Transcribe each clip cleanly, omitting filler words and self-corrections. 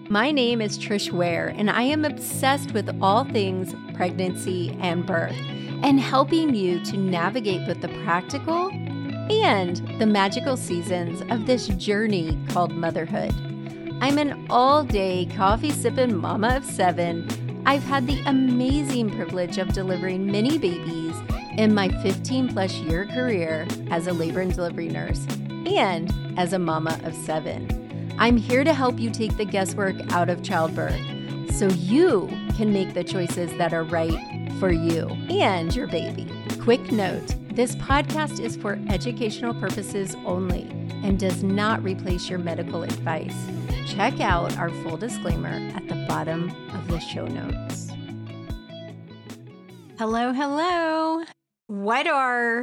My name is Trish Ware, and I am obsessed with all things pregnancy and birth, and helping you to navigate both the practical and the magical seasons of this journey called motherhood. I'm an all-day coffee-sipping mama of 7. I've had the amazing privilege of delivering many babies in my 15-plus year career as a labor and delivery nurse and as a mama of 7. I'm here to help you take the guesswork out of childbirth so you can make the choices that are right for you and your baby. Quick note, this podcast is for educational purposes only and does not replace your medical advice. Check out our full disclaimer at the bottom of the show notes. Hello. What are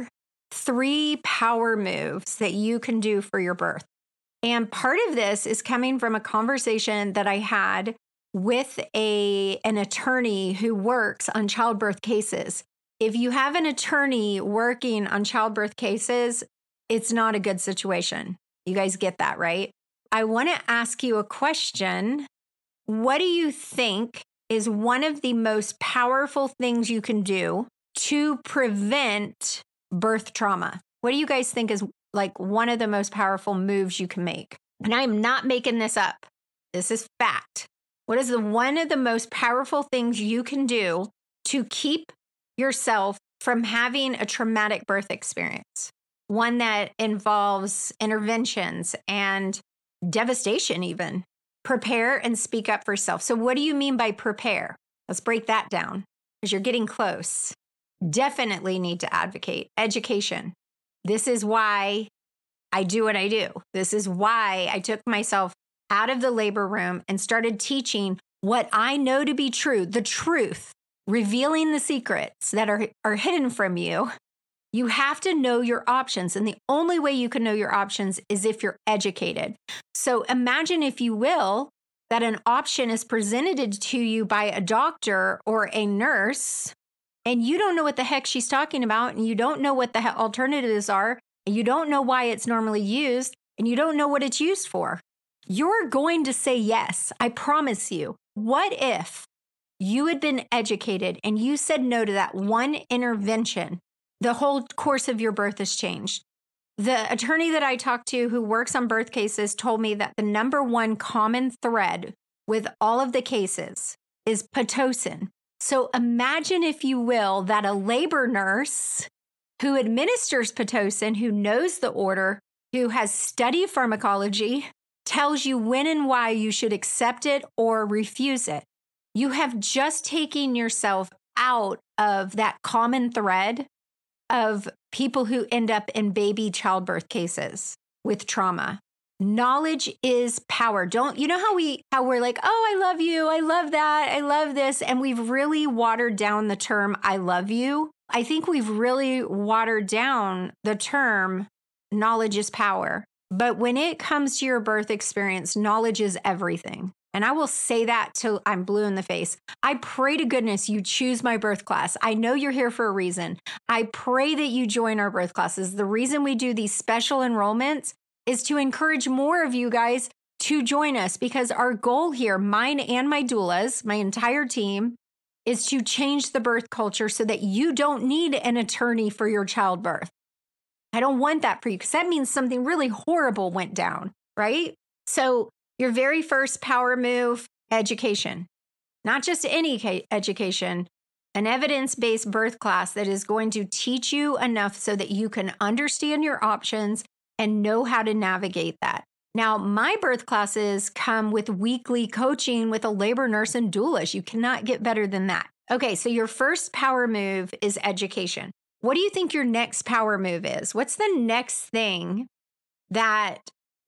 3 power moves that you can do for your birth? And part of this is coming from a conversation that I had with an attorney who works on childbirth cases. If you have an attorney working on childbirth cases, it's not a good situation. You guys get that, right? I want to ask you a question. What do you think is one of the most powerful things you can do to prevent birth trauma? What do you guys think is like one of the most powerful moves you can make? And I'm not making this up. This is fact. What is one of the most powerful things you can do to keep yourself from having a traumatic birth experience? One that involves interventions and devastation even. Prepare and speak up for yourself. So what do you mean by prepare? Let's break that down because you're getting close. Definitely need to advocate. Education. This is why I do what I do. This is why I took myself out of the labor room and started teaching what I know to be true, the truth, revealing the secrets that are hidden from you. You have to know your options. And the only way you can know your options is if you're educated. So imagine, if you will, that an option is presented to you by a doctor or a nurse, and you don't know what the heck she's talking about, and you don't know what the alternatives are, and you don't know why it's normally used, and you don't know what it's used for. You're going to say yes, I promise you. What if you had been educated and you said no to that one intervention? The whole course of your birth has changed. The attorney that I talked to who works on birth cases told me that the number one common thread with all of the cases is Pitocin. So imagine, if you will, that a labor nurse who administers Pitocin, who knows the order, who has studied pharmacology, tells you when and why you should accept it or refuse it. You have just taken yourself out of that common thread of people who end up in baby childbirth cases with trauma. Knowledge is power. Don't you know how we're like, oh, I love you, I love that, I love this, and we've really watered down the term I love you. I think we've really watered down the term knowledge is power. But when it comes to your birth experience, knowledge is everything. And I will say that till I'm blue in the face. I pray to goodness you choose my birth class. I know you're here for a reason. I pray that you join our birth classes. The reason we do these special enrollments is to encourage more of you guys to join us, because our goal here, mine and my doulas, my entire team, is to change the birth culture so that you don't need an attorney for your childbirth. I don't want that for you, because that means something really horrible went down, right? So your very first power move, education. Not just any education, an evidence-based birth class that is going to teach you enough so that you can understand your options and know how to navigate that. Now, my birth classes come with weekly coaching with a labor nurse and doula. You cannot get better than that. Okay, so your first power move is education. What do you think your next power move is? What's the next thing that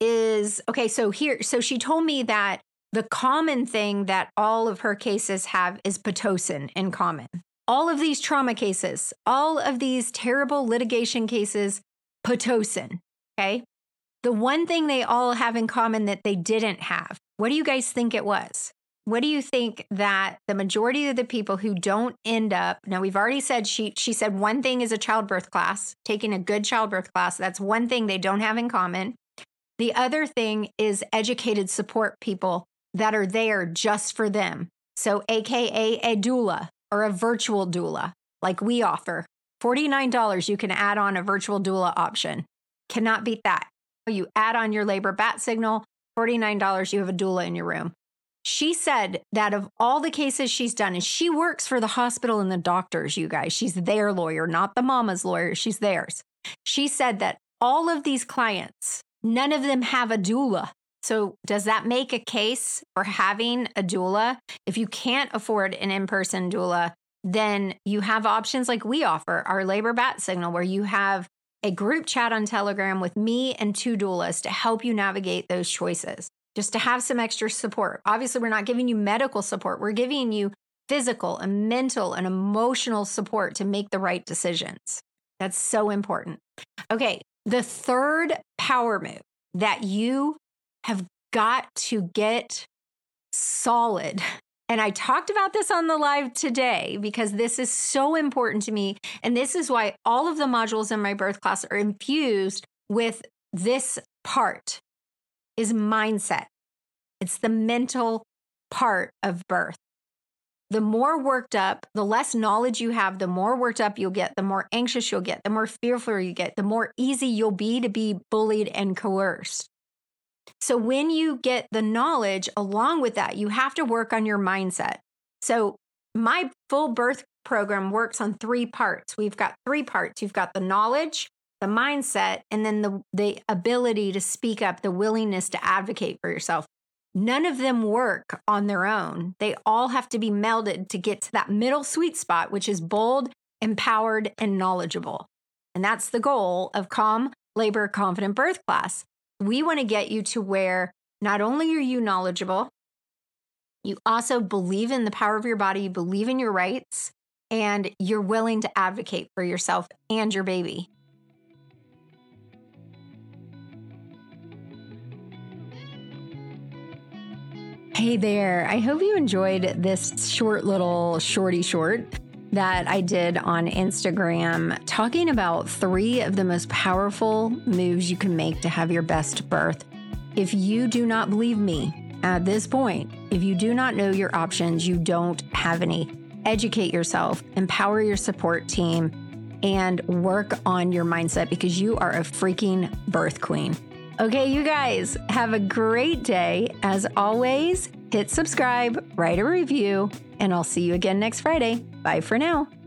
is, okay, so she told me that the common thing that all of her cases have is Pitocin in common. All of these trauma cases, all of these terrible litigation cases, Pitocin. Okay. The one thing they all have in common that they didn't have, what do you guys think it was? What do you think that the majority of the people who don't end up, now we've already said, she said one thing is a childbirth class, taking a good childbirth class. That's one thing they don't have in common. The other thing is educated support people that are there just for them. So AKA a doula or a virtual doula, like we offer. $49, you can add on a virtual doula option. Cannot beat that. You add on your labor bat signal, $49, you have a doula in your room. She said that of all the cases she's done, and she works for the hospital and the doctors, you guys, she's their lawyer, not the mama's lawyer, she's theirs. She said that all of these clients, none of them have a doula. So does that make a case for having a doula? If you can't afford an in-person doula, then you have options like we offer, our labor bat signal, where you have a group chat on Telegram with me and 2 doulas to help you navigate those choices, just to have some extra support. Obviously, we're not giving you medical support. We're giving you physical and mental and emotional support to make the right decisions. That's so important. Okay, the third power move that you have got to get solid. And I talked about this on the live today because this is so important to me. And this is why all of the modules in my birth class are infused with this part, is mindset. It's the mental part of birth. The more worked up, the less knowledge you have, the more worked up you'll get, the more anxious you'll get, the more fearful you get, the more easy you'll be to be bullied and coerced. So when you get the knowledge along with that, you have to work on your mindset. So my full birth program works on 3 parts. We've got 3 parts. You've got the knowledge, the mindset, and then the ability to speak up, the willingness to advocate for yourself. None of them work on their own. They all have to be melded to get to that middle sweet spot, which is bold, empowered, and knowledgeable. And that's the goal of Calm Labor Confident Birth class. We want to get you to where not only are you knowledgeable, you also believe in the power of your body, you believe in your rights, and you're willing to advocate for yourself and your baby. Hey there. I hope you enjoyed this short little shorty short that I did on Instagram, talking about 3 of the most powerful moves you can make to have your best birth. If you do not believe me at this point, if you do not know your options, you don't have any. Educate yourself, empower your support team, and work on your mindset because you are a freaking birth queen. Okay, you guys, have a great day. As always, hit subscribe, write a review, and I'll see you again next Friday. Bye for now.